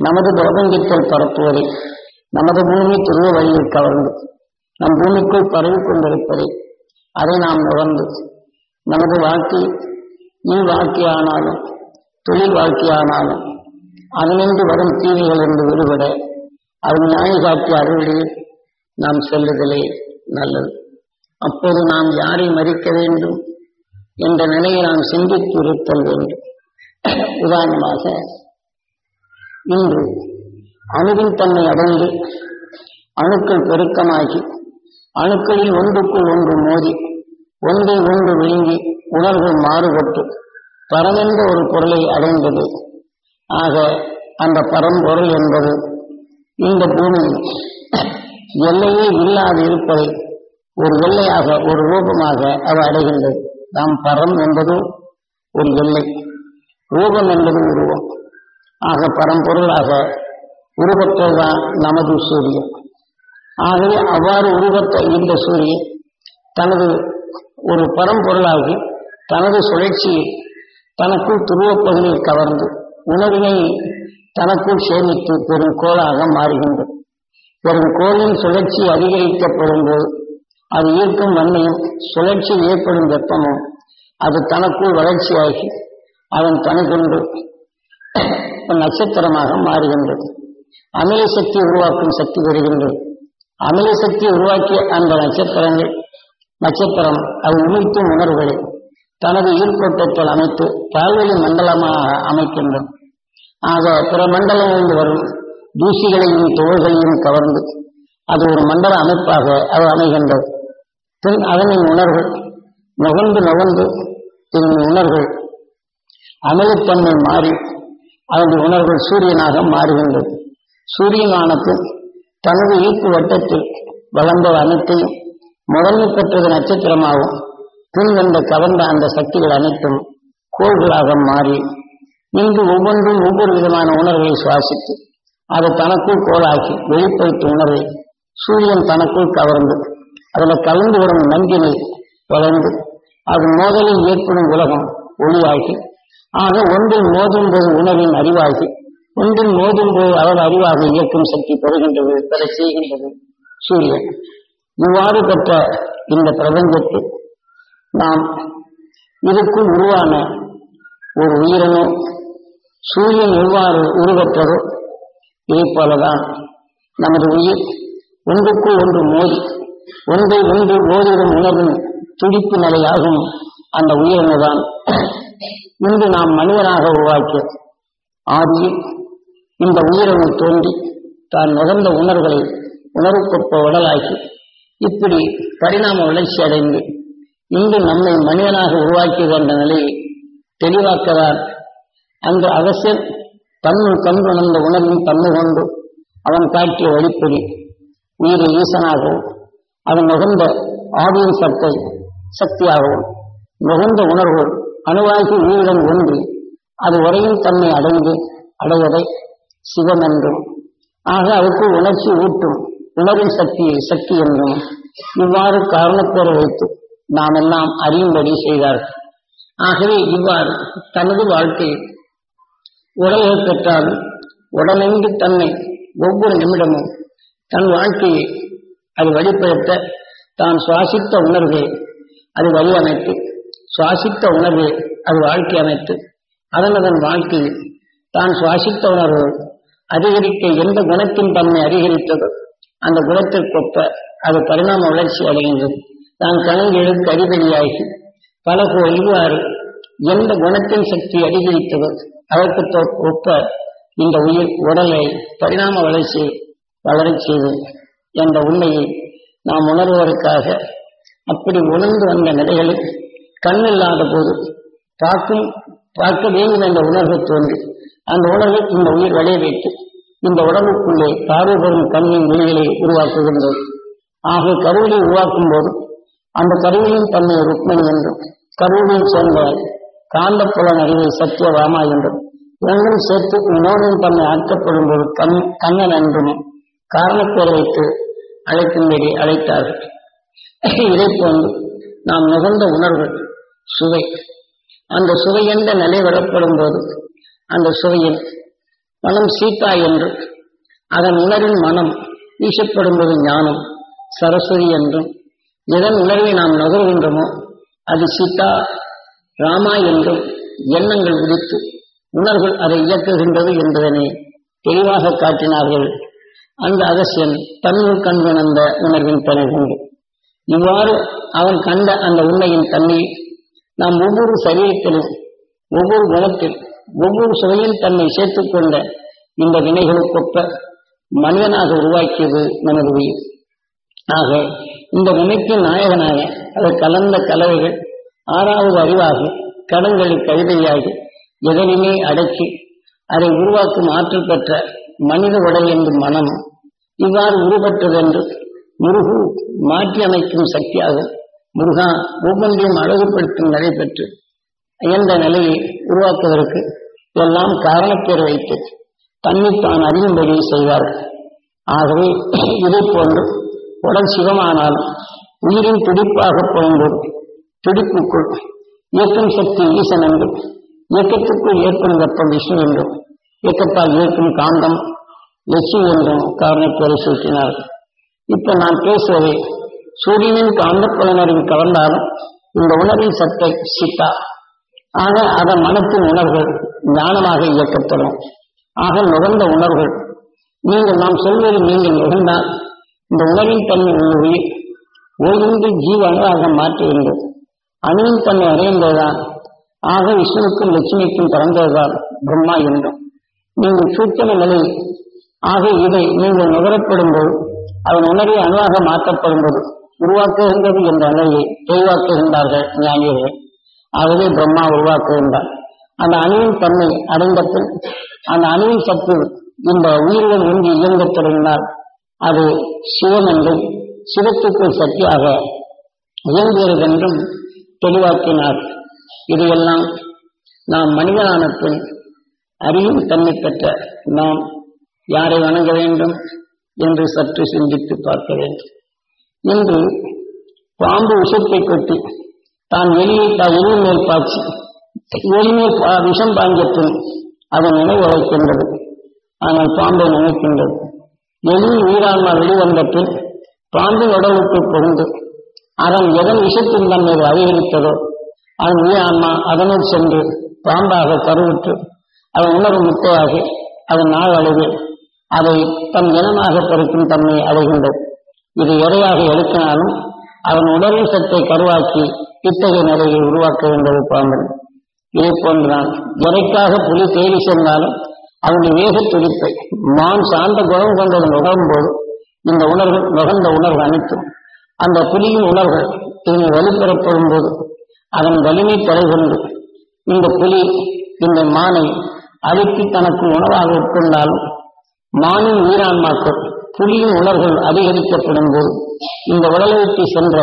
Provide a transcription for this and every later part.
நமது பிரபஞ்சத்தில் பரப்புவதை, நமது பூமி துருவ வழியில் கவர்ந்து நம் பூமிக்குள் பரவி கொண்டிருப்பதை அதை நாம் நுகர்ந்து நமது வாழ்க்கை வாழ்க்கையானாலும் தொழில் வாழ்க்கையானாலும் அதனின்று வரும் தீமைகளிலிருந்து விடுபட அது நியாய காட்டிய அறுவடையில் நாம் செல்லுதலே நல்லது. அப்போது நாம் யாரை மதிக்க வேண்டும் என்ற நிலையை நாம் சிந்தித்து இருத்தல் வேண்டும். உதாரணமாக இன்று அணுவின் தன்மை அடைந்து அணுக்கள் பெருக்கமாகி அணுக்களில் ஒன்றுக்குள் ஒன்று மோதி ஒன்றை ஒன்று விழுங்கி உணர்வுகள் மாறுபட்டு பரமென்ற ஒரு பொருளை அடைந்தது. ஆக அந்த பரம்பொருள் என்பது இந்த பூமி எல்லையே இல்லாது இருப்பதை ஒரு எல்லையாக ஒரு ரூபமாக அது அடைகின்றது. நாம் பரம் என்பது ஒரு எல்லை, ரூபம் என்பது உருவம். ஆக பரம்பொருளாக உருவற்றதுதான் நமது சூரியன். ஆகவே அவ்வாறு உருவற்ற இந்த சூரியன் தனது ஒரு பரம்பொருளாகி தனது சுழற்சியை தனக்குள் துருவப்பகுதியில் கவர்ந்து உணவினை தனக்குள் சேமித்து பெரும் கோளாக மாறுகின்றது. பெரும் கோளின் சுழற்சி அதிகரிக்கப்படும் போது அது ஈர்க்கும் வன்மையும் சுழற்சியில் ஏற்படும் வெப்பமும் அது தனக்குள் வளர்ச்சியாகி அதன் தனக்கொண்டு நட்சத்திரமாக மாறுகின்றது. அமில சக்தி உருவாக்கும் சக்தி பெறுகின்றது. அமில சக்தி உருவாக்கிய அந்த நட்சத்திரம் அது உமிழ்த்தும் உணர்வுகளை தனது ஈர்ப்போட்டத்தில் அமைத்து பால்வெளி மண்டலமாக அமைக்கின்றது. ஆக பிற மண்டலங்களில் வரும் தூசிகளையும் தோள்களையும் கவர்ந்து அது ஒரு மண்டல அமைப்பாக அது அமைகின்றது. பின் அதனின் உணர்வுகள் நுகர்ந்து இதன் உணர்வுகள் அமிலத்தன்மை மாறி அதனுடைய உணர்வுகள் சூரியனாக மாறுகின்றது. சூரியனானது தனது ஈர்ப்பு வட்டத்தில் வளர்ந்த அனைத்தையும் முதன்மை பெற்றது நட்சத்திரமாகவும் பின் வந்த கவர்ந்த அந்த சக்திகள் அனைத்தும் கோள்களாக மாறி இன்று ஒவ்வொன்றும் ஒவ்வொரு விதமான உணர்வுகளை சுவாசித்து அதை தனக்குள் கோளாக்கி வெளிப்படுத்தும் உணர்வை சூரியன் தனக்குள் கவர்ந்து அதில் கலந்து வரும் நஞ்சினை வளர்ந்து அது மோதலில் ஏற்படும் உலகம் ஒளியாகி ஆக ஒன்றில் மோதும் போது உணர்வின் அறிவாகி ஒன்றில் மோதும் போது அவர் அறிவாக இயக்கும் சக்தி பெறுகின்றது, பெற செய்கின்றது சூரியன். இவ்வாறு பெற்ற இந்த பிரபஞ்சத்தில் நாம் இதுக்குள் உருவான ஒரு உயிரினோ சூரியன் எவ்வாறு உருவற்றதோ இதே போலதான் நமது உயிர் ஒன்றுக்குள் ஒன்று மோதி ஒன்றை ஒன்று ஓரிடும் உணர்வின் துடிப்பு நிலையாகும் அந்த உயிரினதான் இன்று நாம் மனிதனாக உருவாக்கிய ஆதியில் இந்த உயிரினை தோன்றி தான் நுகர்ந்த உணர்வுகளை உணர்வுக்கொப்ப உடலாக்கி இப்படி பரிணாம வளர்ச்சி அடைந்து இன்று நம்மை மனிதனாக உருவாக்கியது என்ற நிலையை தெளிவாக்கதான் அந்த அவசியம் தன்னுள் கண்டுணர்ந்த உணர்வின் தன்மை கொண்டு அவன் காட்டிய வழிப்படி உயிரை ஈசனாகவும் அது நுகர்ந்த ஆதியின் சக்தியாகவும் நுகர்ந்த உணர்வுகள் அணுவாகி உயிருடன் ஒன்றி அது உரையும் தன்மை அடைவதை சிவம் என்றும் ஆக அதுக்கு உணர்ச்சி ஊட்டும் உணர்வின் சக்தி என்றும் இவ்வாறு காரணப்பேரை வைத்து நாம் எல்லாம் அறியும்படி செய்தார்கள். ஆகவே இவ்வாறு தனது வாழ்க்கையில் உடலை பெற்றாலும் உடலெங்கு தன்னை ஒவ்வொரு நிமிடமும் தன் வாழ்க்கையை அது வழிபடுத்த தான் சுவாசித்த உணர்வை அது வழியமைத்து சுவாசித்த உணர்வை அது வாழ்க்கை அமைத்து அதன் வாழ்க்கையில் தான் சுவாசித்த உணர்வு அதிகரிக்க எந்த குணத்தின் தன்மை அதிகரித்ததோ அந்த குணத்திற்கொப்ப அது பரிணாம வளர்ச்சி அடைகின்றது. தான் கணல் எழுத்து அறிவழியாகி பல இவ்வாறு எந்த குணத்தின் சக்தி அதிகரித்ததோ அதற்கு ஒப்ப இந்த உயிர் உடலை பரிணாம வளர்ச்சி வளரச் செய்து என்ற உண்மையை நாம் உணர்வதற்காக அப்படி உணர்ந்து வந்த நிலைகளில் கண்ணில்லாத போது பார்க்க வேண்டும் என்ற உணர்வு தோன்றி அந்த உணர்வை இந்த உயிர் விளைய வைத்து இந்த உடம்புக்குள்ளே பார்வை பெறும் கண்ணின் மொழிகளை உருவாக்குகின்றது. ஆக கருவிலை உருவாக்கும் போது அந்த கருவியின் தன்மை ருக்மணி என்றும் கருவியை சேர்ந்த காந்த புலன் அறிவை சத்தியவாமா என்றும் இரண்டும் சேர்த்து உணவின் தன்மை ஆக்கப்படும் போது கண்ணன் என்றும் காரணப்பேரை வைத்து அழைக்கும்படி அழைத்தார்கள். இதை போன்று நாம் நுகர்ந்த உணர்வுகள் சுவை அந்த சுவை என்ற நிலை வரப்படும் போது அந்த சுவையில் மனம் சீதா என்று, அதன் உணர்வின் மனம் வீசப்படும்போது ஞானம் சரஸ்வதி என்றும், எதன் உணர்வை நாம் நுகர்கின்றோமோ அது சீதா ராமா என்றும் எண்ணங்கள் உதித்து உணர்வுகள் அதை இயக்குகின்றது என்பதனை தெளிவாக காட்டினார்கள். அந்த அகசியன் தன்னுள் கண்கணந்த உணர்வின் தன்மை உண்டு. இவ்வாறு அவன் கண்ட அந்த உண்மையின் தன்மை நாம் ஒவ்வொரு சரீரத்திலும் ஒவ்வொரு குணத்தில் ஒவ்வொரு சுவையின் தன்மை சேர்த்துக் கொண்ட இந்த வினைகளுக்கொப்ப மனிதனாக உருவாக்கியது நமது உயிர். ஆக இந்த வினைக்கு நாயகனாக அதை கலந்த கலவைகள் ஆறாவது அறிவாகி கடன்களில் கவிதையாகி எதனையுமே அடக்கி அதை உருவாக்கும் ஆற்றல் பெற்ற மனித உடல் என்று மனம் இவ்வாறு உருவற்றதென்று முருகு மாற்றி அமைக்கும் சக்தியாக முருகா ஒவ்வொன்றையும் அழகுபடுத்தும் நிலை பெற்று என்ற நிலையை உருவாக்குவதற்கு எல்லாம் காரணப்பேர் வைத்து தன்னைத்தான் அறியும்படி செய்வார்கள். ஆகவே இதை போன்று உடல் சிவமானாலும் உயிரின் துடிப்பாக போகும்போது துடிப்புக்குள் இயக்கும் சக்தி ஈசன் என்றும், இயக்கத்திற்குள் ஏற்படும் வெப்பம் விஷ்ணு என்றும், இயக்கத்தால் இயக்கும் காந்தம் லட்சுமி என்றும் காரணப்பேரை சூட்டினார்கள். இப்ப நான் பேசுவதை சூரியனின் காந்த புலனறிவு கவர்ந்தாலும் இந்த உணர்வின் சத்தை சீதா. ஆக அதன் மனத்தின் உணர்வுகள் ஞானமாக இயக்கப்படும். ஆக நுகர்ந்த உணர்வுகள் நீங்கள் நாம் சொல்வது நீங்கள் நுகர்ந்தால் இந்த உணர்வின் தன்மை உணர்வை ஓய்ந்து ஜீவ அணுவாக மாற்ற வேண்டும். அணுவின் தன்மை அடைந்ததுதான். ஆக விஷ்ணுவுக்கும் லட்சுமிக்கும் பிறந்ததுதான் பிரம்மா என்றும் நீங்கள் சூட்சம நிலை. ஆக இதை நீங்கள் நுகரப்படும் போது அதன் உணர்வை அணுவாக மாற்றப்படும் போது உருவாக்குகின்றது என்ற நிலையை தெளிவாக்குகின்றார்கள் ஞானியர்கள். ஆகவே பிரம்மா உருவாக்குகின்றார். அந்த அணுவின் தன்மை அடைந்த பின் அந்த அணுவின் சத்து இந்த உயிர்கள் ஒன்று இயங்கத் தொடங்கினால் அது சிவம் என்றும் சிவத்துக்குள் சக்தியாக இயங்குகிறது என்றும் தெளிவாக்கினார். இதையெல்லாம் நாம் மனிதனான பின் அறியும் தன்மை பெற்ற நாம் யாரை வணங்க வேண்டும் என்று சற்று சிந்தித்து பார்க்க வேண்டும். இன்று பாம்பு விஷத்தை கொட்டி தான் எலி மேல் பாய்ச்சி எலிமேல் விஷம் பாய்ந்த பின் அதன் நினைவு வைக்கின்றது. ஆனால் பாம்பை நினைக்கின்றது. எலியின் உயிரான்மா வெளிவந்த பின் பாம்பின் உடலுக்கு புகுந்து அதன் எதன் விஷத்தின் தன்மை அதிகரித்ததோ அதன் உயிரான்மா அதனுள் சென்று பாம்பாக கருவுற்று அதன் உணர்வு முட்டையாகி அதன் நாள் அளவில் அதை தன் இனமாக பெருக்கும் தன்மையை அடைகின்றது. இது எடையாக எடுக்கினாலும் அதன் உடலின் சத்தை கருவாக்கி இத்தகைய நிலையை உருவாக்க வேண்டியது பாம்பன். இதே போன்றுதான் எடைக்காக புலி தேடி சென்றாலும் அவனுடைய வேக துடிப்பை மான் சார்ந்த குணம் கொண்டது நுகரும்போது இந்த உணர்வு நுகர்ந்த உணர்வு அனைத்தும் அந்த புலியின் உணர்வுகள் இதனை வலுப்பெறப்படும் போது அதன் வலிமை கொண்டு இந்த புலி இந்த மானை அழுத்தி தனக்கு உணவாக உட்கொண்டாலும் மானின் உயிரான்மாக்கள் புலியின் உணர்வுகள் அதிகரிக்கப்படும் போது இந்த உடலுக்கு சென்ற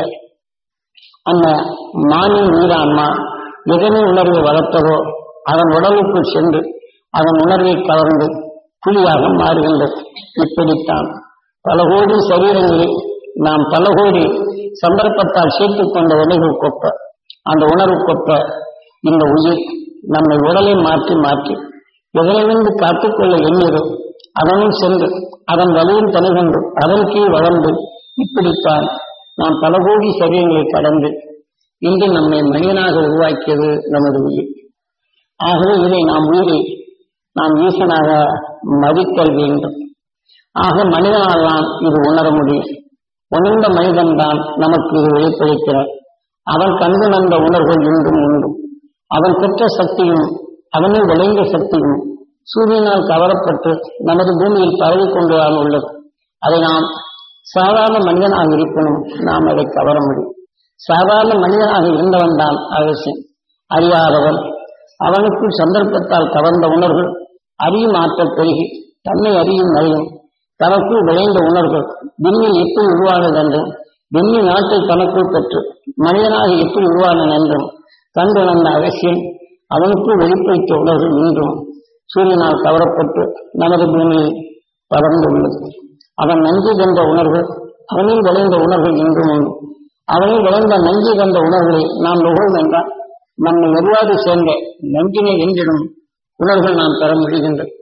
அந்த மானின் உயிரான்மா எதனை உணர்வை வளர்த்ததோ அதன் உடலுக்குள் சென்று அதன் உணர்வை கவர்ந்து புலியாக மாறுகின்றது. இப்படித்தான் பல கோடி சரீரங்களில் நாம் பல கோடி சந்தர்ப்பத்தால் சேர்த்துக் கொண்ட உணர்வு கொப்ப அந்த உணர்வு கொப்ப இந்த உயிர் நம்மை உடலை மாற்றி மாற்றி எதனிலிருந்து காத்துக்கொள்ள எண்ணியதோ அதனும் சென்று அதன் வலியும் தனிகொண்டு அதன் கீழ் வளர்ந்து இப்படித்தான் நாம் பல கோடி சரீரங்களை கடந்து இன்று நம்மை மனிதனாக உருவாக்கியது நமது உயிர். ஆகவே இதை நாம் உயிரை நாம் ஈசனாக மதித்தல் வேண்டும். ஆக மனிதனால் தான் இது உணர முடியும். உணர்ந்த மனிதன் தான் நமக்கு இது வெளிப்படுகிறார். அவன் கண்டு நந்த உணர்வுகள் இன்றும் உண்டு. அவன் பெற்ற சக்தியும் அவனில் விளைந்த சக்தியும் சூரியனால் கவரப்பட்டு நமது பூமியில் பரவி கொண்டுதான் உள்ளது. அதை நாம் சாதாரண மனிதனாக இருப்பினும் நாம் அதை கவர முடியும். சாதாரண மனிதனாக இருந்தவன் தான் அவசியம். அறியாதவன் அவனுக்குள் சந்தர்ப்பத்தால் கவர்ந்த உணர்வுகள் அறியும் ஆற்றல் பெருகி தன்னை அறியும் அறியும் தனக்குள் விளைந்த உணர்வுகள் விண்ணில் எப்படி உருவானது என்றும் விண்ணின் நாட்டை தனக்குள் பெற்று மனிதனாக எப்படி உருவானது என்றும் கண்டு வந்த அவசியம் அவனுக்குள் வெளிப்படுத்திய உணர்வுகள் இன்றும் சூரியனால் கவரப்பட்டு நமது பூமியில் படர்ந்துள்ளது. அவன் நஞ்சு கண்ட உணர்வு அவனில் விளைந்த உணர்வுகள் இன்றும் உண்டு. அவனில் விளைந்த நஞ்சு கண்ட உணர்வுகளை நாம் நுகரும் என்றால் நம்மை எவ்வாறு சேர்ந்த நஞ்சினை என்றிடும் உணர்வுகள் நாம் பெற முடிகின்றது.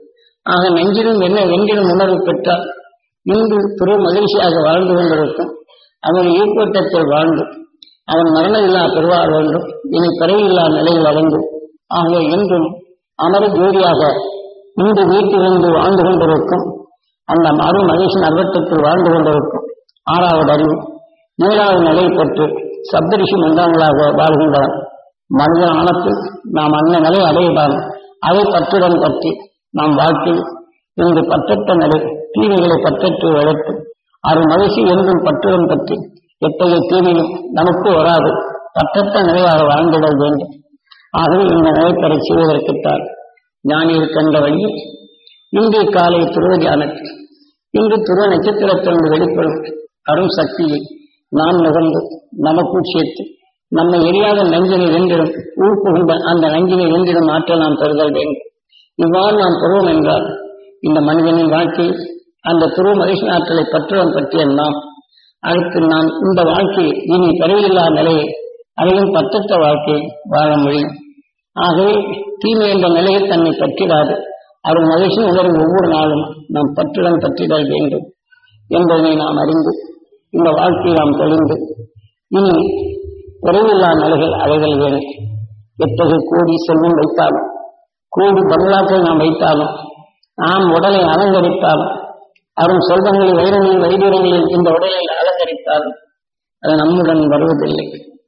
ஆக நெஞ்சிலும் என்ன வென்றிடும் உணர்வு பெற்றால் இன்று துறை மகிழ்ச்சியாக வாழ்ந்து கொண்டிருக்கும். அவன் ஈர்ப்பட்டத்தில் வாழ்ந்து அவன் மரணம் இல்லா பெறுவார் வேண்டும். இனி பிறவியில்லா நிலையில் அடைந்து ஆகிய என்றும் அமர ஜோதியாக இன்று வீட்டிலிருந்து வாழ்ந்து கொண்டிருக்கும். அந்த மறு மகிழ்ச்சி நர்வட்டத்தில் வாழ்ந்து கொண்டிருக்கும். 6வது அறிவு 7வது நிலை பெற்று சப்தரிஷி மன்றங்களாக வாழ்கின்றன. மனித ஆனத்தில் நாம் அந்த நிலை அடையலாம். அதை பற்றுடன் பற்றி நாம் வாழ்க்கையில் இன்று பற்றற்ற நிலை தீமைகளை பற்றற்று வளர்த்து அது மகிழ்ச்சி என்றும் பற்றுடன் பற்றி எத்தகைய தீமையும் நமக்கு வராது பற்றற்ற நிலையாக வாழ்ந்திட வேண்டும். ஆகவே இந்த நிலை பெற செய்வதற்குத்தான் ஞானி இருக்கின்ற வழியில் இன்றைய காலை துருவ தியானத்தில் இன்று துருவ நட்சத்திரத்திலிருந்து வெளிப்படும் அரும் சக்தியை நாம் நுகர்ந்து நமக்குள் சேர்த்து நம்மை எரியாத நஞ்சினை வென்றிடும் ஊர்ப்புகின்ற அந்த நஞ்சினை வென்றிடும் ஆற்றல் நாம் பெறுதல் வேண்டும். இவ்வாறு நாம் பெறுவோம் என்றால் இந்த மனிதனின் வாழ்க்கையில் அந்த துருவ மகிழ்ச்சி ஆற்றலை பற்றுவன் பற்றிய நாம் அடுத்து நாம் இந்த வாழ்க்கையை இனி பிறவியில்லா நிலையை அதையும் பற்றற்ற வாழ்க்கையை வாழ முடியும். ஆகவே தீமை என்ற நிலையில் தன்னை பற்றிடாது அவர் மகிழ்ச்சி உணர்வு ஒவ்வொரு நாளும் நாம் பற்றுடன் பற்றிடல் வேண்டும் என்பதனை நாம் அறிந்து இந்த வாழ்க்கையை நாம் தெளிந்து இனி பிறவில்லா நிலைகள் அடைதல் வேண்டும். எத்தகைய கோடி செல்வம் வைத்தாலும் கோடி பங்களாக்கள் நாம் வைத்தாலும் நாம் உடலை அலங்கரித்தாலும் அரும் செல்வங்களில் வைரங்களில் வைரங்களில் இந்த உடலை அலங்கரித்தாலும் அது நம்முடன் வருவதில்லை.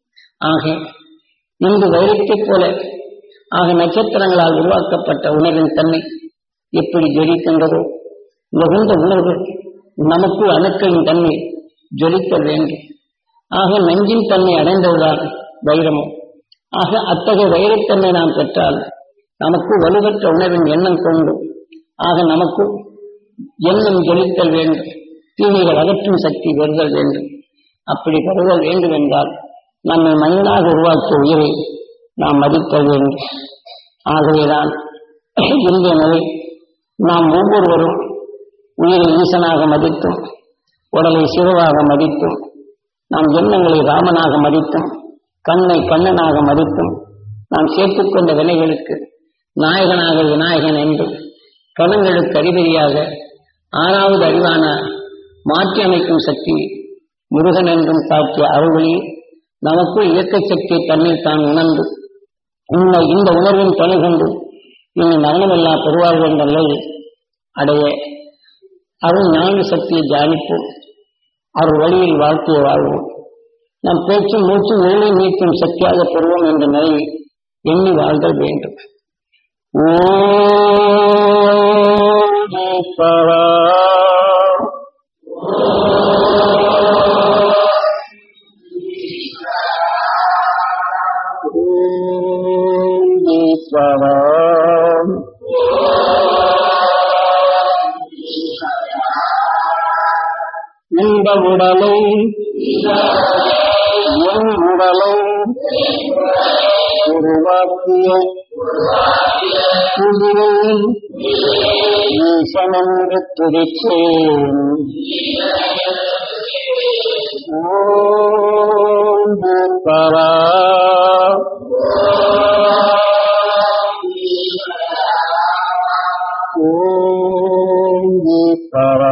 ஆக இன்று வைரத்தைப் போல ஆக நட்சத்திரங்களால் உருவாக்கப்பட்ட உணர்வின் தன்மை எப்படி ஜொலிக்கின்றதோ மிகுந்த உணர்வு நமக்கு அணுக்களின் தன்மை ஜொலிக்க வேண்டும். ஆக நஞ்சின் தன்மை அடைந்ததுதான் வைரமும். ஆக அத்தகைய வைரத்தன்மை நாம் பெற்றால் நமக்கு வலுவற்ற உணர்வின் எண்ணம் கொண்டு ஆக நமக்கு எண்ணம் ஜொலித்தல் வேண்டும். தீமைகள் அகற்றும் சக்தி பெறுதல் வேண்டும். அப்படி பெறுதல் வேண்டும் என்றால் நம்மை மனிதனாக உருவாக்கிய உயிரை நாம் மதித்தல் வேண்டும். ஆகவேதான் இந்த நிலை நாம் ஒவ்வொருவரும் உயிரை ஈசனாக மதித்தும் உடலை சிவவாக மதித்தும் நாம் எண்ணங்களை ராமனாக மதித்தும் கண்ணை கண்ணனாக மதித்தும் நாம் சேர்த்துக்கொண்ட வினைகளுக்கு நாயகனாக விநாயகன் என்றும் கணங்களுக்கு அறிவறியாக 6வது அறிவான மாற்றி அமைக்கும் சக்தி முருகன் என்றும் காட்டிய அருள்வழி நமக்கு இயக்க சக்தி தன்னில் தான் உணர்ந்து இந்த உணர்வின் துணை கொண்டு இனி மரணமில்லா பெறுவார்கள் என்ற நிலையில் அடைய அருள் ஞான சக்தியை தியானிப்போம். அவர் வழியில் வாழ்க்கையை வாழ்வோம். நம் பேச்சும் மூச்சும் வேலை நீக்கும் சக்தியாக பெறுவோம் என்ற நிலையை எண்ணி வாழ்தல் வேண்டும். இந்த உடலை என் உடலை உருவாக்கிய புதிரில் ஈசனென்று துதித்தேன். ஓம் பூப்பரா ஓம் பூப்பரா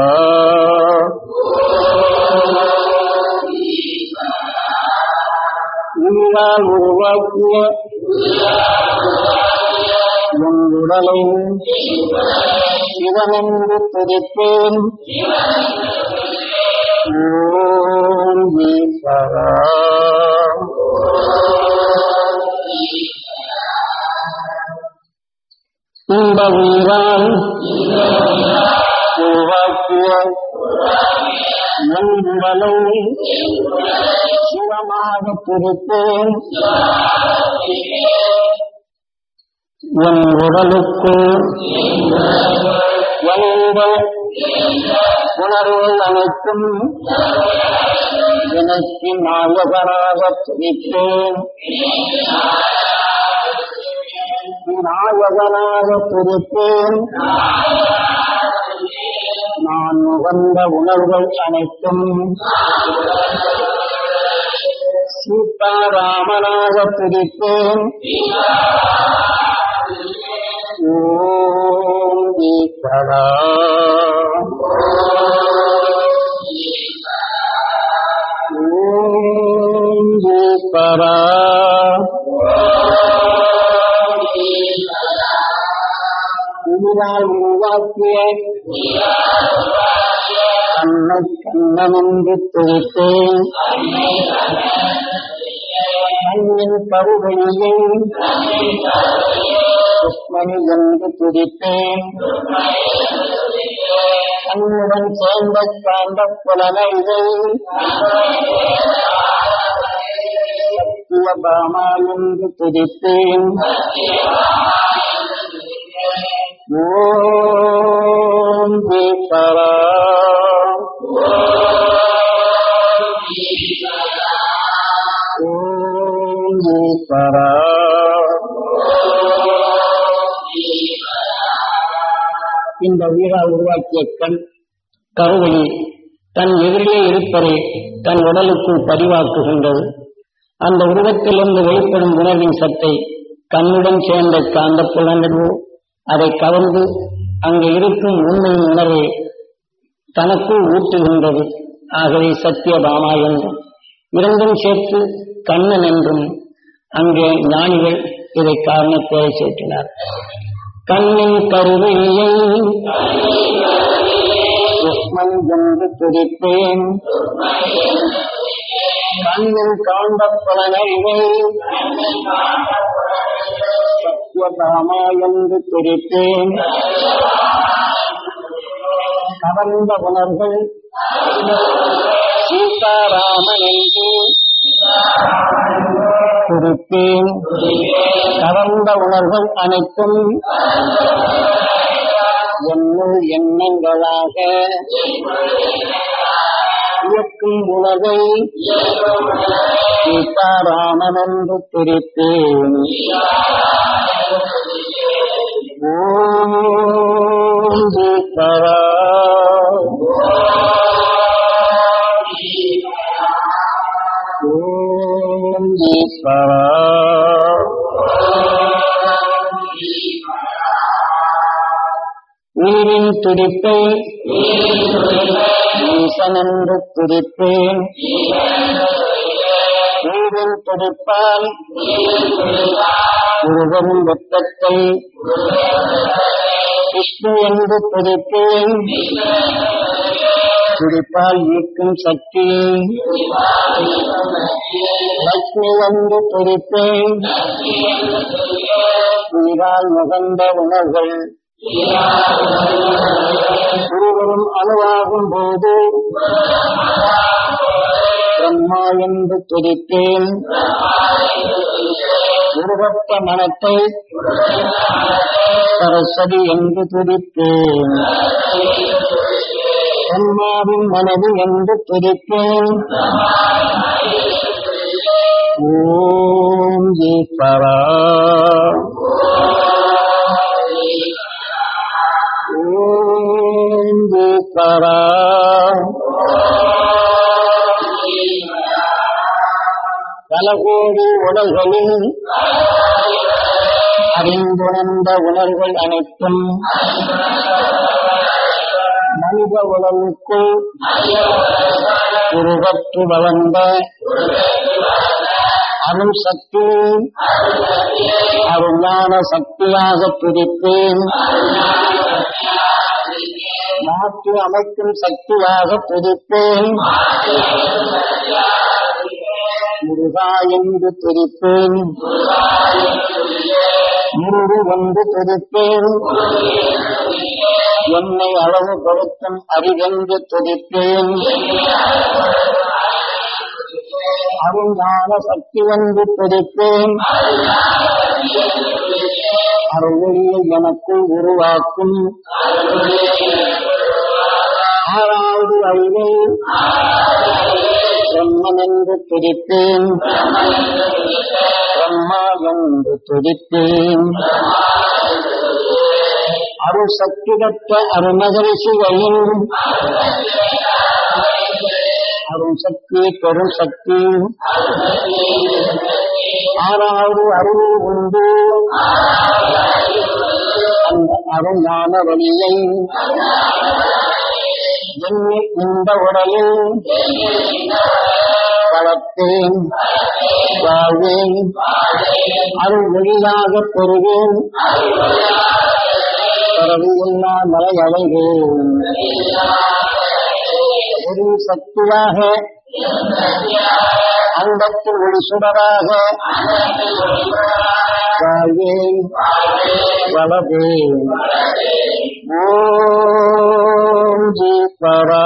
உன்னால் உருவாக்கிய உன் உடலை சிவனென்று துதிப்பேன். ஓம் ஈஸ்வரா இந்த உயிரால் உருவாக்கிய உன் உடலை சிவமாக துதிப்பேன். உன் உடலுக்கு எந்த உணர்வுகள் அனைத்தும் எனக்கு நாயகனாக துதிப்பேன். நாயகனாக துதிப்பேன். நான் உகந்த உணர்வுகள் அனைத்தும் சீதாராமனாக துதிப்பேன். ஓம் ஈஸ்வரா ஓம் ஈஸ்வரா உயிரால் உருவாக்கிய கண்ணை கண்ணமென்று துதித்தேன் கண்ணின் கருவழியை சுஷ்மணி என்று துதித்தேன் கண்ணுடன் சேர்ந்த காந்த புலனையை சத்தியபாமா என்று துதித்தேன் ஓம் ஈஸ்வரா ஓம் ஈஸ்வரா இந்த உயிரால் உருவாக்கிய கண் கருவழி தன் எதிரிலே இருப்பதை தன் உடலுக்குள் பதிவாக்குகின்றது. அந்த உருவத்திலிருந்து வெளிப்படும் உணர்வின் சத்தை கண்ணுடன் சேர்ந்த காந்த புலனர்வு அதை கவர்ந்து அங்கு இருக்கும் உண்மையின் உணர்வை தனக்குள் ஊற்றுகின்றது. ஆகவே சத்தியபாமா என்றும் இரண்டும் சேர்த்து கண்ணன் என்றும் அங்கே ஞானிகள் இதை காரணப்பேரை சேர்த்தினார். கண்ணின் கருவியை சுஷ்மன் என்று துதித்தேன் கண்ணின் காந்த பலனைவை சத்தியபாமா என்று துதித்தேன் கவர்ந்த உணர்கள் சீதாராமன் என்று துதித்தேன் கவர்ந்த உணர்கள் அனைத்தும் என்னுள் எண்ணங்களாக இயக்கும் உலகை சீதாராமன் என்று துதித்தேன் ஓம் ஈஸ்வரா ஓம் ஈஸ்வரா உயிரின் துடிப்பை ஈசனென்று துதிப்பேன் உயிரின் துடிப்பால் உருவம் வெப்பத்தை விஷ்ணு என்று துதிப்பேன் துடிப்பால் ஈர்க்கும் சக்தியை லக்ஷ்மி என்று துதிப்பேன் உயிரால் நுகர்ந்த உணர்வுகள் ஒருவரும் அணுவாகும் போது பிரம்மா என்று துதித்தேன் உருவத்த மனத்தை சரஸ்வதி என்று துதித்தேன் பிரம்மாவின் மனது என்று துதித்தேன் ஓம் ஈஸ்வரா ஓம் ஈஸ்வரா பல கோடி உடல்களில் அறிந்துணர்ந்த உணர்வுகள் அனைத்தும் மனித உடலுக்குள் உருவற்று வளர்ந்த அருள் சக்தி அருஞான சக்தியாக துதித்தேன் மாற்றி அமைக்கும் சக்தியாக துதிப்பேன் முருகா என்று துதிப்பேன் முருகு வந்து துதிப்பேன் என்னை அளவு பொருத்தும் அறிவென்று துதிப்பேன் அருஞான சக்தி வந்து துதிப்பேன் அருளியை எனக்குள் உருவாக்கும் ஆறாவது அறிவை பிரம்மன் என்று துதிப்பேன் பிரம்மா என்று துதிப்பேன் அருள் சக்தி பெற்ற அருணகரிசிகையின் அருள் சக்தி பெரும் சக்தி ஆறாவது அருள் உண்டு அந்த அருஞான வழியை இந்த உடலில் வளர்த்தேன், வாழ்வேன், அருள் வழியாக பெறுவேன், பிறவியில்லா மலை அடைவேன். ஒரு சக்தியாக அண்டத்தில் ஒரு சுடராக வாழ்வேன், வளர்வேன். ஓம் ஜீவரா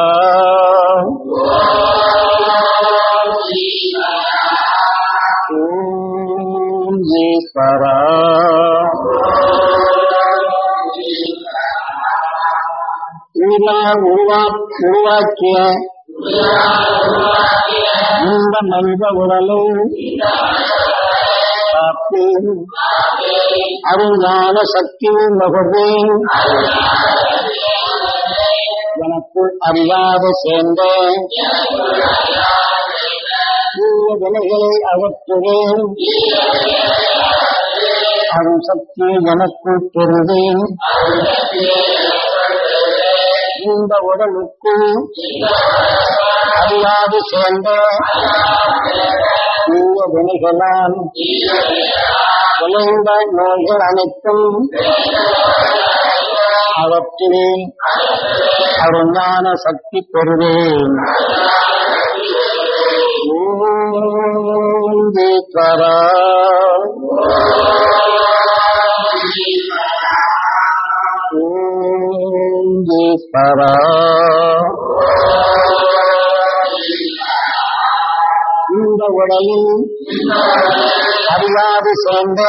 ஓம் ஜீவரா உருவாக்கிய இந்த மனித உடலை காப்பேன், அருஞான சக்தியை நுகர்வேன், எனக்குள் அறியாத சேர்ந்த வினைகளை அகற்றுவேன், அருள் சக்தியை எனக்குள் பெறுவேன். இந்த உடலுக்கு அறியாது சேர்ந்த வினைகளால் விளைந்த நோய்கள் அனைத்தும் அவற்றில் அருஞான சக்தி பெறுவேன். ஓம் ஜீவரா ஓம் ஜீவரா. இந்த உடலில் அறியாது சேர்ந்த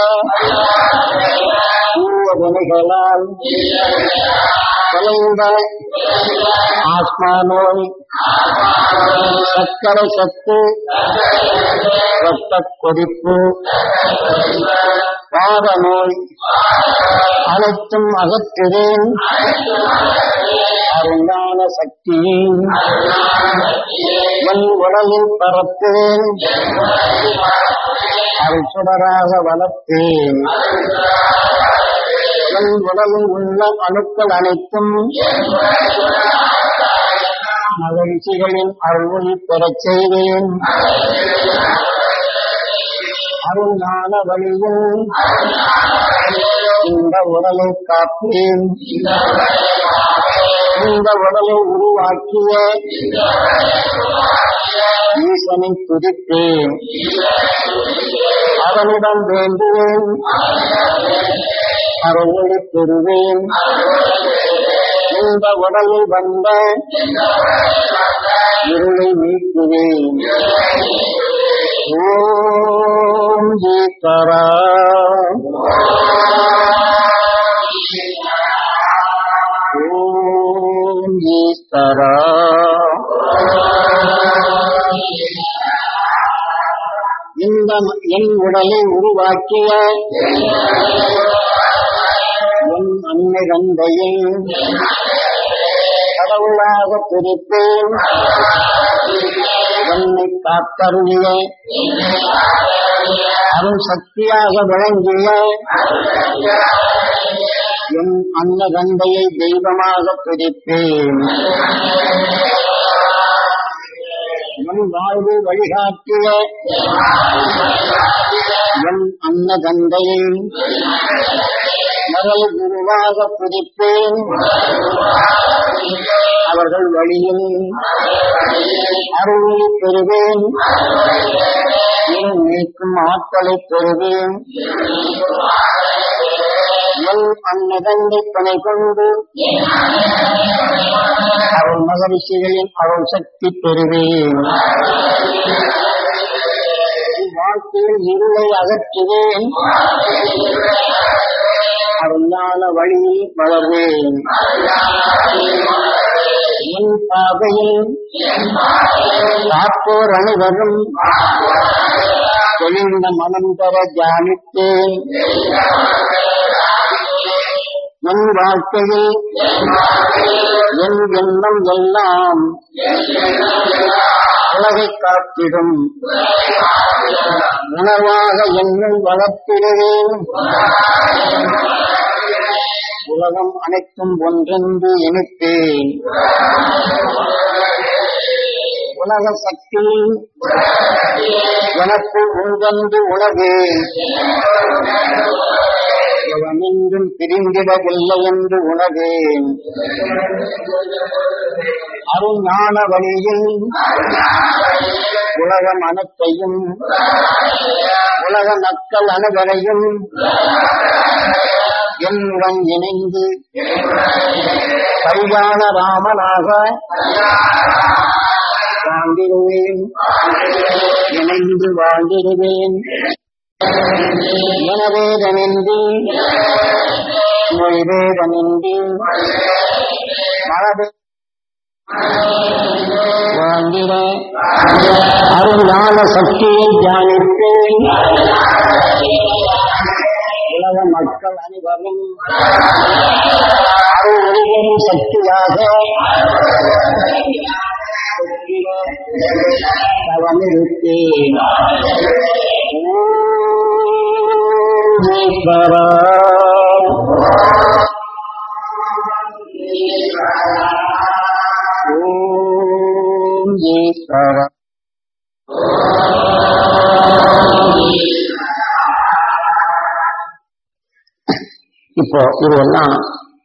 வினைகளால் விளைந்த ஆஸ்மா நோய், சர்க்கரை சத்து, இரத்த கொதிப்பு, வாத நோய் அனைத்தும் அகற்றுவேன், அருஞான சக்தியை என் உடலில் பரப்புவேன், அருள் சுடராக வளர்த்தேன். என் உடலில் உள்ள அணுக்கள் அனைத்தும் மகிழ்ச்சிகளின் அருளை பெறச் செய்வேன், அருஞான வழியில் இந்த உடலை காப்பேன். இந்த உடலை உருவாக்கிய ஈசனை துதிப்பேன், அவனிடம் வேண்டுவேன், அருளை பெறுவேன். இந்த உடலில் வந்த இருளை நீக்குவேன். ஓம் ஜீவரா ஓம் ஜீவரா. இந்த என் உடலை உருவாக்கிய என் அன்னை தந்தையை கடவுளாக பிரிப்பேன், என்னை காத்தருளிய அருள் சக்தியாக விளங்கிய என் அன்ன தந்தையை தெய்வமாக பிரிப்பேன். என் வாழ்வு வழிகாட்டிய என் அன்ன தந்தையை மகள் குருவாக பிரிப்பேன், அவர்கள் வழியில் அருளை பெறுவேன், நீக்கும் ஆட்களை பெறுவேன். என் அன்னதந்தை துணை கொண்டு அருள் மகரிஷிகளின் அருள் சக்தி பெறுவேன். வாழ்க்கையில் இருளை அகற்றுவேன், அருஞான வழியில் வளர்வேன். என் பாதையில் காப்போர் அனைவரும் தெளிந்த மனம் பெற தியானித்தேன். என் வாழ்க்கையில் என் எண்ணம் எல்லாம் உலகை காத்திடும் உணவாக என்னை வளர்த்திடுவேன். உலகம் அனைத்தும் ஒன்றென்று இணைத்தேன். உலக சக்தி எனக்கு உள்வந்து உலகு எவனென்றும் பிரிந்திடவில்லை என்று உணர்வேன். அருஞான வழியில் உலகம் அனைத்தையும் உலக மக்கள் அனைவரையும் என்னுடன் இணைந்து கல்யாண ராமனாக வாழ்ந்திடுவேன், இணைந்து வாழ்ந்திடுவேன். எனவேதனின்றி மொழிவேதனின்றி மனது வாழ்ந்திட அருஞான சக்தியை தியானித்தேன். உலக மக்கள் அனைவரும் அருள் சக்தியாக தவமிருத்தேன். ஈஸ்வரா ஓம் ஈஸ்வரா. இப்போ இதுவெல்லாம்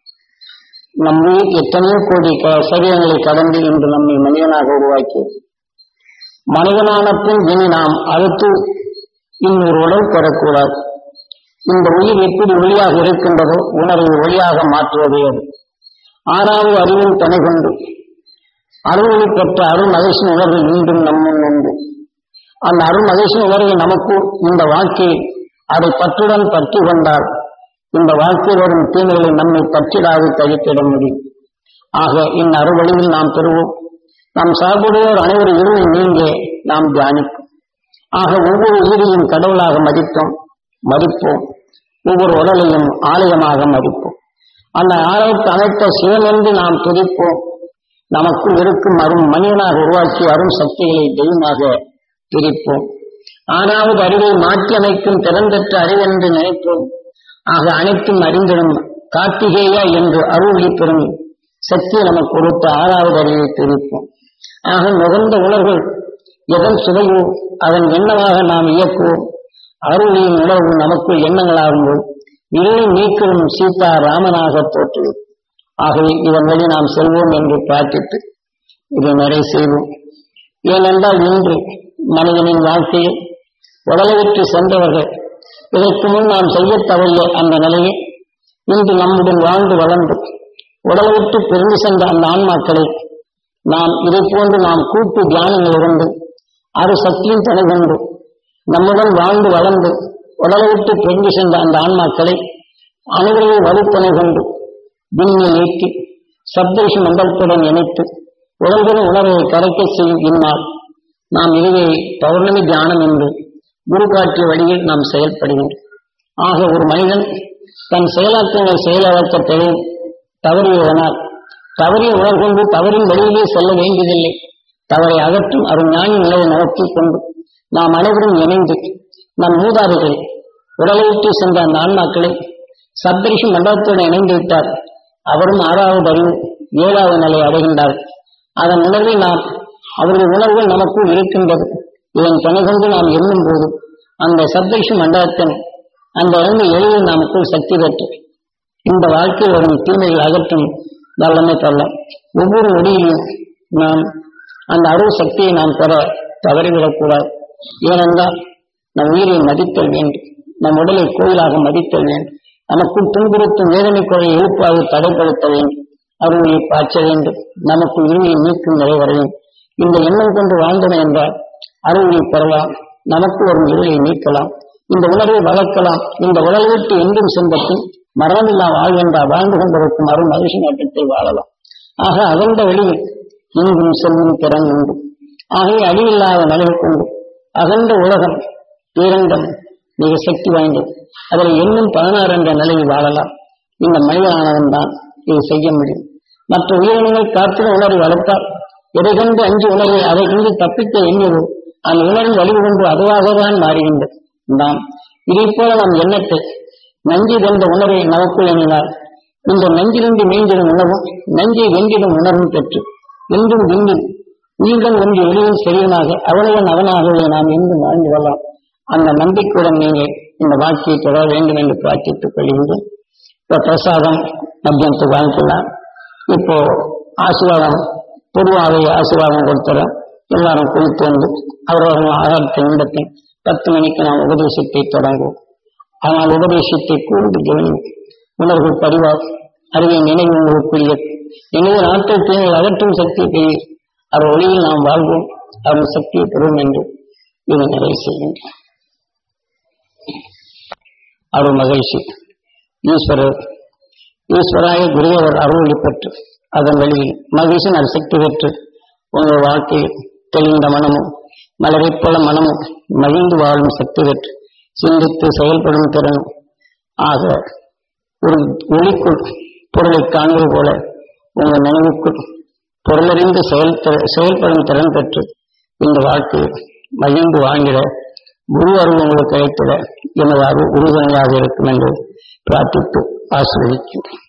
நம்ம எத்தனையோ கோடி சரீரங்களை கடந்து இன்று நம்மை மனிதனாக உருவாக்கி மனிதனான பின் இனி நாம் அடுத்து இன்னொரு உடல் பெறக்கூடாது. இந்த உயிர் எப்படி ஒளியாக இருக்கின்றதோ உணர்வை ஒளியாக மாற்றுவதே அது. ஆறாவது அறிவின் துணை கொண்டு அருளை பெற்ற அருள் மகிழ்ச்சி உணர்வு மீண்டும் நம்முன் உண்டு. அந்த அருள் மகிழ்ச்சி உணர்வை நமக்கு இந்த வாழ்க்கையை அதை பற்றுடன் பற்றி கொண்டால் இந்த வாழ்க்கையில் வரும் தீமைகளை நம்மை பற்றிடாது தவிர்த்திட முடியும். ஆக இந்த அருள்வழியில் நாம் பெறுவோம். நாம் சார்புடையோர் அனைவரும் இருளை நீங்க நாம் தியானிப்போம். ஆக ஒவ்வொரு உயிரையும் கடவுளாக மதிப்போம். ஒவ்வொரு உடலையும் ஆலயமாக மதிப்போம். அந்த ஆலயத்தை அமைத்த சிவனென்று நாம் துதிப்போம். நமக்குள் இருக்கும் அரும் மனிதனாக உருவாக்கி அரும் சக்திகளை தெய்வமாக பிரிப்போம். ஆறாவது அறிவை மாற்றி அமைக்கும் திறந்தற்ற அறிவென்று நினைப்போம். ஆக அனைத்தும் அறிந்திடும் கார்த்திகேயா என்று அருளி பெறும் சக்தியை நமக்கு கொடுத்த ஆறாவது அறிவை பிரிப்போம். ஆக நுகர்ந்த உணர்வுகள் எதன் சுவையோ அதன் எண்ணமாக நாம் இயக்குவோம். அருளியின் உணர்வு நமக்குள் எண்ணங்களாகும்போது இருளை நீக்கவும் சீதா ராமனாக தோற்றுவோம். ஆகவே இதன் வழி நாம் செல்வோம் என்று பிரார்த்தித்து இதை நிறைய செய்வோம். ஏனென்றால் இன்று மனிதனின் வாழ்க்கையில் உடலை விட்டு சென்றவர்கள் இதற்கு முன் நாம் செய்ய தவறிய அந்த நிலையை இன்று நம்முடன் வாழ்ந்து வளர்ந்து உடலை விட்டு பிரிந்து சென்ற அந்த ஆன்மாக்களை நாம் இதை போன்று நாம் கூட்டு தியானங்கள் இருந்து அரு சக்தியின் துணை கொண்டு நம்முடன் வாழ்ந்து வளர்ந்து உடலை விட்டு பிரிந்து சென்ற அந்த ஆன்மாக்களை அனைவரையும் வலுத்துணை கொண்டு விண்ணை நீக்கி சப்தரிஷி மண்டலத்துடன் இணைத்து உடல்களின் உணர்வை கரைக்க செய்யும் இந்நாள் நாம் இதுவே பௌர்ணமி தியானம் என்று குரு காட்டிய வழியில் நாம் செயல்படுகிறோம். ஆக ஒரு மனிதன் தன் செயலாக்கங்களை செயலாக்க தவறியதனால் தவறிய உணர்வு கொண்டு தவறின் வழியிலே செல்ல வேண்டியதில்லை. தவறை அகற்றும் அருஞானி நிலையை நடத்தி கொண்டு நாம் அனைவரும் இணைந்து நம் மூதாதைகள் உடலை விட்டு சென்ற அந்த ஆன்மாக்களை சப்தரிஷி மண்டலத்துடன் இணைந்து விட்டார். அவரும் ஆறாவது அறிவு 7வது நிலை அடைகின்றார். அதன் உணர்வை நாம் அவருடைய உணர்வுகள் நமக்குள் இருக்கின்றது. இதன் துணை கொண்டு நாம் எண்ணும் போது அந்த சப்தரிஷி மண்டலத்தின் அந்த இறந்து எளிதில் நமக்குள் சக்தி பெற்று இந்த வாழ்க்கையில் வரும் தீமைகள் அகற்றும் வல்லமை பெறலாம். ஒவ்வொரு ஒளியிலும் நாம் அந்த அருள் சக்தியை நாம் பெற தவறிவிடக்கூடாது. ஏனென்றால் நம் உயிரை மதித்தல் வேண்டும், நம் உடலை கோயிலாக மதித்தல் வேண்டும், நமக்குள் துன்புறுத்தும் வேதனை கொலை எழுப்பாக தடைப்படுத்த வேண்டும், அருளை பாய்ச்ச வேண்டும், நமக்குள் இருமையை நீக்கும் நிலை வர வேண்டும். இந்த எண்ணம் கொண்டு வாழ்ந்தன என்றால் அருளை பெறலாம், நமக்கு வரும் இருளை நீக்கலாம், இந்த உணர்வை வளர்க்கலாம். இந்த உடலை விட்டு என்றும் சென்றபின் மரணமில்லா வாழ்வென்றால் வாழ்ந்து கொண்டிருக்கும் அருள் மகிழ்ச்சி நாட்டத்தை வாழலாம். ஆக அகன்ற வழியில் இங்கும் செல்லும் திறன் உண்டு. ஆகவே அழிவில்லாத நிலை கொண்டு அகன்ற உலகம் பேரண்டம் மிக சக்தி வாய்ந்தது. அதில் இன்னும் 16 என்ற நிலையில் வாழலாம். இந்த மனிதனானவன் தான் இதை செய்ய முடியும். மற்ற உயிரினங்கள் காத்திர உணர்வை வளர்த்தால் எதை கண்டு அஞ்சு உணர்வை அதை கண்டு தப்பிக்க எண்ணியது அந்த உணர்வின் வலிவு கொண்டு அதுவாகத்தான் மாறுகின்றது. நாம் இதை போல நம் எண்ணத்தை நஞ்சு வென்ற உணர்வை நமக்குள் எண்ணினார். இந்த நஞ்சிலிருந்து மீண்டிடும் உணர்வும் நஞ்சை வென்றிடும் உணர்வும் பெற்று என்றும் விண்ணில் நீங்கள் ஒன்று வெளியில் சரியமாக அவளையும் அவனாகவே நாம் என்றும் வாழ்ந்து வரலாம். அந்த நம்பிக்கையுடன் நீங்கள் இந்த வாழ்க்கையை தொடர வேண்டும் என்று பிரார்த்தித்துக் கொள்கின்றேன். இப்போ பிரசாதம் மத்தியத்துக்கு வாங்கிக்கலாம். இப்போ ஆசீர்வாதம் பொதுவாகவே ஆசீர்வாதம் கொடுத்துறோம். எல்லாரும் குளித்து வந்து அவரவர்கள் ஆகாரத்தை உண்டத்தை 10 மணிக்கு நாம் உபதேசத்தை தொடங்குவோம். ஆனால் உபதேசத்தை கூர்ந்து கவனி உணர்வு பரிவார் அறிவை நினைவு உங்களுக்குரிய நினைவு நாட்கள் தீமைகள் அகற்றும் சக்தி பெரிய அவர் ஒளியில் நாம் வாழ்வோம். அவர் சக்தியை பெறும் என்று இதை நிறைவு செய்கின்றோம். அருள் மகிழ்ச்சி ஈஸ்வராய குருவர் அருளை பெற்று அதன் வழியில் மகிழ்ச்சி அது சக்தி பெற்று உங்கள் வாழ்க்கையில் தெளிந்த மனமும் மலரைப் போல மனமும் மகிழ்ந்து வாழும் சக்தி பெற்று சிந்தித்து செயல்படும் திறன் ஆக ஒரு ஒளிக்குள் பொருளை காண்பது போல உங்கள் நினைவுக்குள் பொருளறிந்து செயல்படும் திறன் பெற்று இந்த வாழ்க்கையில் மகிழ்ந்து வாழ்கிற குரு அருள் உங்களுக்கு கிடைத்திட எனது அருள் உறுதுணையாக இருக்கும் என்று பிரார்த்தித்து ஆசீர்வதிக்கின்றேன்.